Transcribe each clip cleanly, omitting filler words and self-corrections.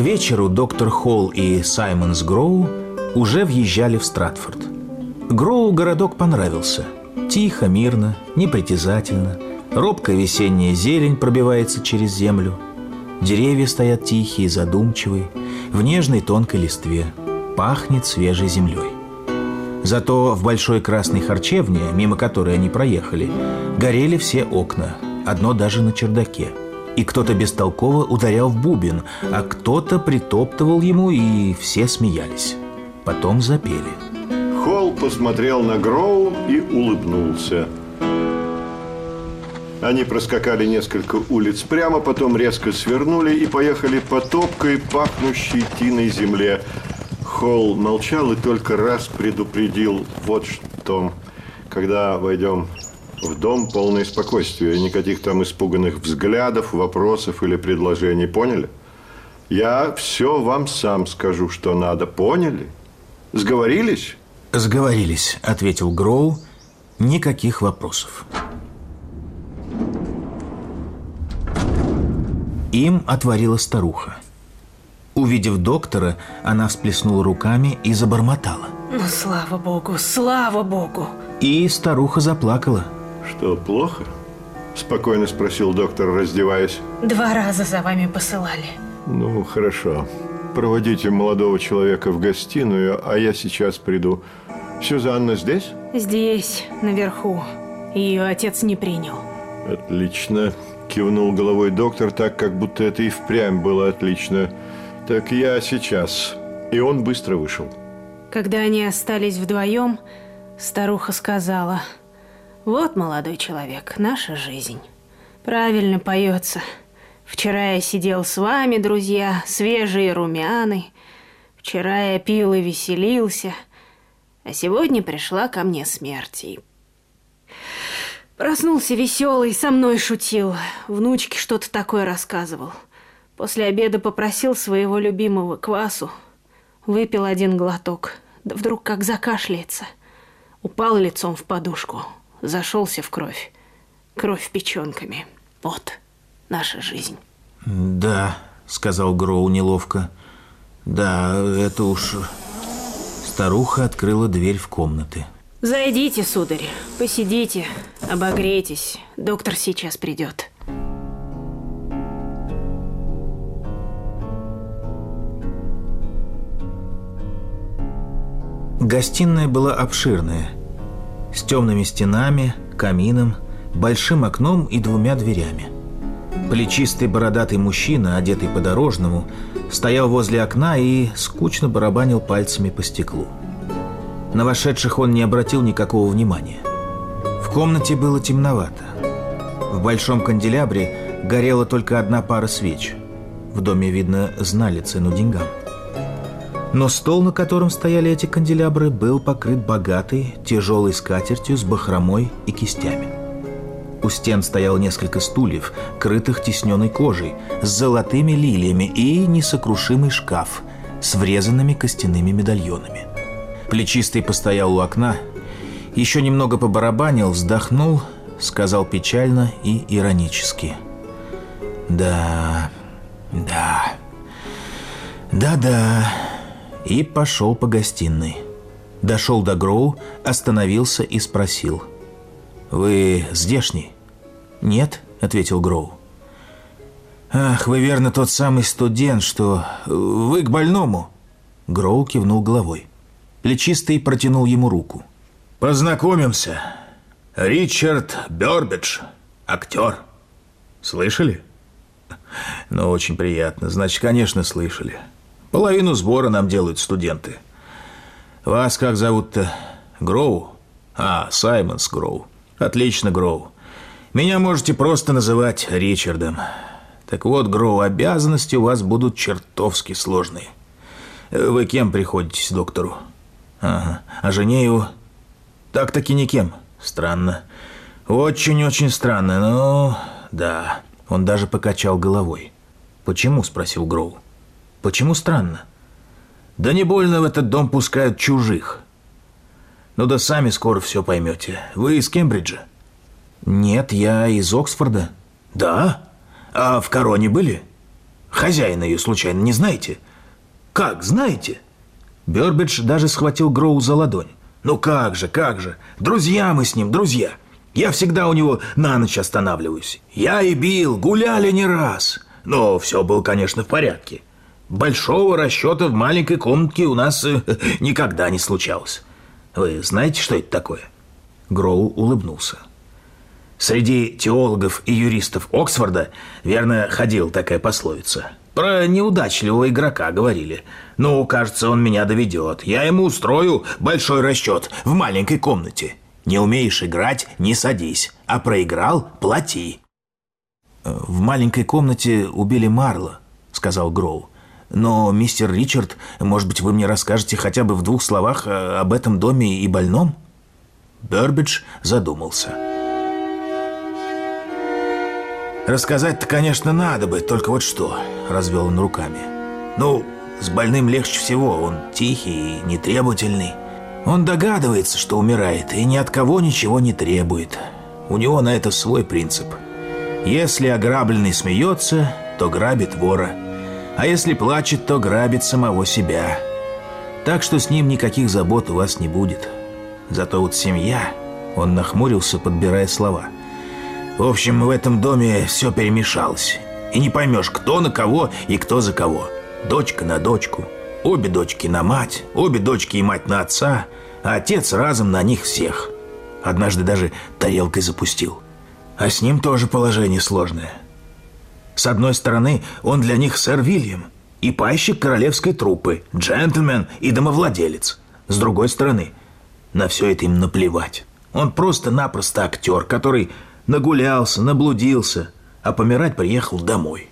вечеру доктор Холл и Саймонс Гроу уже въезжали в Стратфорд. Гроу городок понравился. Тихо, мирно, непритязательно. Робкая весенняя зелень пробивается через землю. Деревья стоят тихие, задумчивые, в нежной тонкой листве. Пахнет свежей землей. Зато в большой красной харчевне, мимо которой они проехали, горели все окна, одно даже на чердаке. И кто-то бестолково ударял в бубен, а кто-то притоптывал ему, и все смеялись. Потом запели. Холл посмотрел на Гроу и улыбнулся. Они проскакали несколько улиц прямо, потом резко свернули и поехали по топкой, пахнущей тиной земле. Холл молчал и только раз предупредил: вот что, когда войдем в дом, полное спокойствие, никаких там испуганных взглядов, вопросов или предложений, поняли? Я все вам сам скажу, что надо, поняли? Сговорились? Сговорились, ответил Гроу. Никаких вопросов. Им отворила старуха. Увидев доктора, она всплеснула руками и забормотала. Ну, слава богу, слава богу. И старуха заплакала. Что, плохо? Спокойно спросил доктор, раздеваясь. 2 раза за вами посылали. Ну, хорошо. Проводите молодого человека в гостиную, а я сейчас приду. Сюзанна здесь? Здесь, наверху. Ее отец не принял. Отлично. Кивнул головой доктор, так, как будто это и впрямь было отлично. Так я сейчас. И он быстро вышел. Когда они остались вдвоем, старуха сказала: вот, молодой человек, наша жизнь. Правильно поется. Вчера я сидел с вами, друзья, свежие румяны. Вчера я пил и веселился, а сегодня пришла ко мне смерть. И проснулся веселый, со мной шутил, внучке что-то такое рассказывал. После обеда попросил своего любимого квасу, выпил 1 глоток, да вдруг как закашляется. Упал лицом в подушку, зашелся в кровь. Кровь печенками. Вот наша жизнь. Да, сказал Гроу неловко. Да, это уж... Старуха открыла дверь в комнаты. Зайдите, сударь, посидите, обогрейтесь. Доктор сейчас придет. Гостиная была обширная, с темными стенами, камином, большим окном и 2 дверями. Плечистый бородатый мужчина, одетый по-дорожному, стоял возле окна и скучно барабанил пальцами по стеклу. На вошедших он не обратил никакого внимания. В комнате было темновато. В большом канделябре горела только 1 пара свеч. В доме, видно, знали цену деньгам. Но стол, на котором стояли эти канделябры, был покрыт богатой, тяжелой скатертью с бахромой и кистями. У стен стояло несколько стульев, крытых тисненной кожей, с золотыми лилиями и несокрушимый шкаф с врезанными костяными медальонами. Плечистый постоял у окна, еще немного побарабанил, вздохнул, сказал печально и иронически: «Да, и пошел по гостиной. Дошел до Гроу, остановился и спросил: «Вы здешний?» «Нет», — ответил Гроу. «Ах, вы верно тот самый студент, что... Вы к больному?» Гроу кивнул головой. Плечистый протянул ему руку. «Познакомимся. Ричард Бёрбидж, актер. Слышали?» «Ну, очень приятно. Значит, конечно, слышали. Половину сбора нам делают студенты. Вас как зовут-то? Гроу? А, Саймонс Гроу. Отлично, Гроу. Меня можете просто называть Ричардом. Так вот, Гроу, обязанности у вас будут чертовски сложные. Вы кем приходитесь доктору? Ага. А жене его? Так-таки никем. Странно. Очень-очень странно, но... Да. Он даже покачал головой. «Почему?» – спросил Гроу. «Почему странно?» «Да не больно в этот дом пускают чужих. Ну да сами скоро все поймете. Вы из Кембриджа?» «Нет, я из Оксфорда». «Да? А в Короне были?» Хозяина ее, случайно, не знаете? Как, знаете? Бёрбидж даже схватил Гроу за ладонь. Ну как же, как же. Друзья мы с ним, друзья. Я всегда у него на ночь останавливаюсь. Я и Билл гуляли не раз. Но все было, конечно, в порядке. Большого расчета в маленькой комнатке у нас никогда не случалось. Вы знаете, что это такое? Гроу улыбнулся. Среди теологов и юристов Оксфорда, верно, ходила такая пословица. Про неудачливого игрока говорили. Ну, кажется, он меня доведет. Я ему устрою большой расчет в маленькой комнате. Не умеешь играть – не садись, а проиграл – плати. В маленькой комнате убили Марла, сказал Гроу. Но, мистер Ричард, может быть, вы мне расскажете хотя бы в 2 словах об этом доме и больном? Бёрбидж задумался. Рассказать-то, конечно, надо бы, только вот что, развел он руками. Ну, с больным легче всего, он тихий и нетребовательный. Он догадывается, что умирает, и ни от кого ничего не требует. У него на это свой принцип. Если ограбленный смеется, то грабит вора. А если плачет, то грабит самого себя. Так что с ним никаких забот у вас не будет. Зато вот семья... Он нахмурился, подбирая слова. В общем, в этом доме все перемешалось. И не поймешь, кто на кого и кто за кого. Дочка на дочку, обе дочки на мать, обе дочки и мать на отца, а отец разом на них всех. Однажды даже тарелкой запустил. А с ним тоже положение сложное. С одной стороны, он для них сэр Вильям и пайщик королевской труппы, джентльмен и домовладелец. С другой стороны, на все это им наплевать. Он просто-напросто актер, который нагулялся, наблудился, а помирать приехал домой.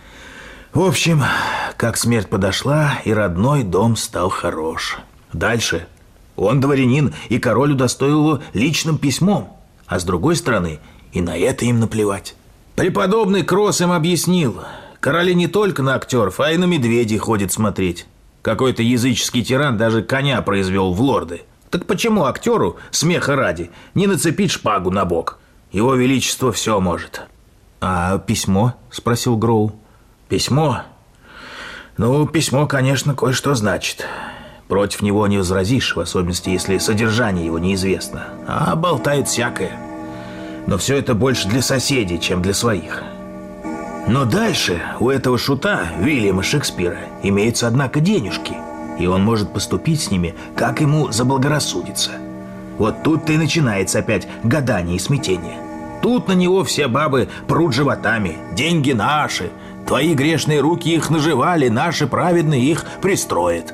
В общем, как смерть подошла, и родной дом стал хорош. Дальше он дворянин, и король удостоил его личным письмом. А с другой стороны, и на это им наплевать. Преподобный Кросс им объяснил. Короли не только на актеров, а и на медведей ходят смотреть. Какой-то языческий тиран даже коня произвел в лорды. Так почему актеру, смеха ради, не нацепить шпагу на бок? Его величество все может. А письмо? Спросил Гроу. Письмо? Ну, письмо, конечно, кое-что значит. Против него не возразишь, в особенности, если содержание его неизвестно. А болтают всякое. Но все это больше для соседей, чем для своих. Но дальше у этого шута, Вильяма Шекспира, имеются, однако, денежки. И он может поступить с ними, как ему заблагорассудится. Вот тут-то и начинается опять гадание и смятение. Тут на него все бабы прут животами. Деньги наши. Твои грешные руки их наживали, наши праведные их пристроят.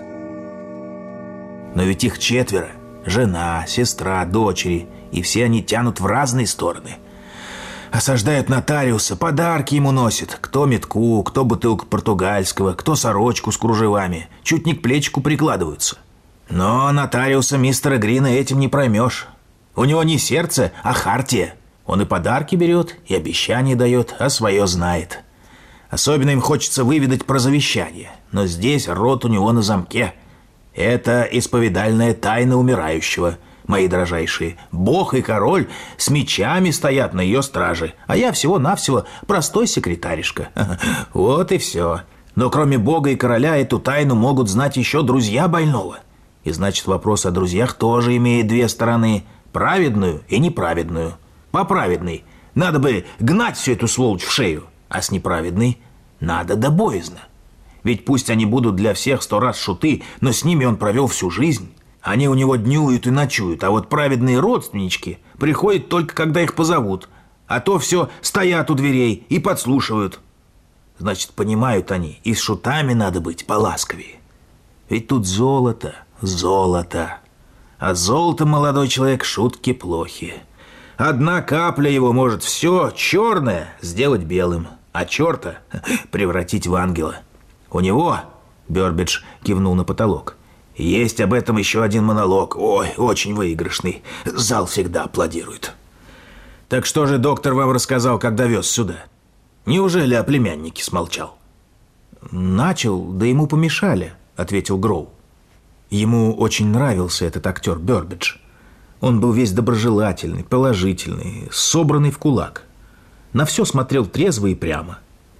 Но ведь их 4. Жена, сестра, дочери. И все они тянут в разные стороны. Осаждают нотариуса, подарки ему носят. Кто метку, кто бутылку португальского, кто сорочку с кружевами. Чуть не к плечику прикладываются. Но нотариуса мистера Грина этим не проймешь. У него не сердце, а хартия. Он и подарки берет, и обещания дает, а свое знает. Особенно им хочется выведать про завещание. Но здесь рот у него на замке. Это исповедальная тайна умирающего. Мои дрожайшие, Бог и король с мечами стоят на ее страже, а я всего-навсего простой секретаришка. Вот и все. Но кроме Бога и короля эту тайну могут знать еще друзья больного. И значит, вопрос о друзьях тоже имеет 2 стороны. Праведную и неправедную. По праведной надо бы гнать всю эту сволочь в шею, а с неправедной надо до боязно. Ведь пусть они будут для всех 100 раз шуты, но с ними он провел всю жизнь. Они у него днюют и ночуют, а вот праведные родственнички приходят только, когда их позовут. А то все стоят у дверей и подслушивают. Значит, понимают они, и с шутами надо быть поласковее. Ведь тут золото, золото. А золото, молодой человек, шутки плохи. Одна капля его может все черное сделать белым, а черта превратить в ангела. У него, Бёрбидж кивнул на потолок, есть об этом еще один монолог. Ой, очень выигрышный. Зал всегда аплодирует. Так что же доктор вам рассказал, когда вез сюда? Неужели о племяннике смолчал? Начал, да ему помешали, ответил Гроу. Ему очень нравился этот актер Бёрбидж. Он был весь доброжелательный, положительный, собранный в кулак. На все смотрел трезво и прямо.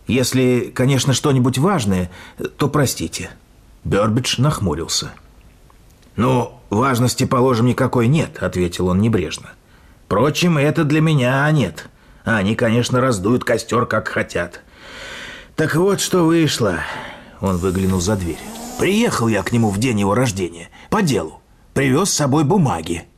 Если, конечно, что-нибудь важное, то простите». Бёрбидж нахмурился. «Ну, важности, положим, никакой нет», — ответил он небрежно. «Впрочем, это для меня нет. Они, конечно, раздуют костер, как хотят. Так вот, что вышло». Он выглянул за дверь. «Приехал я к нему в день его рождения. По делу. Привез с собой бумаги.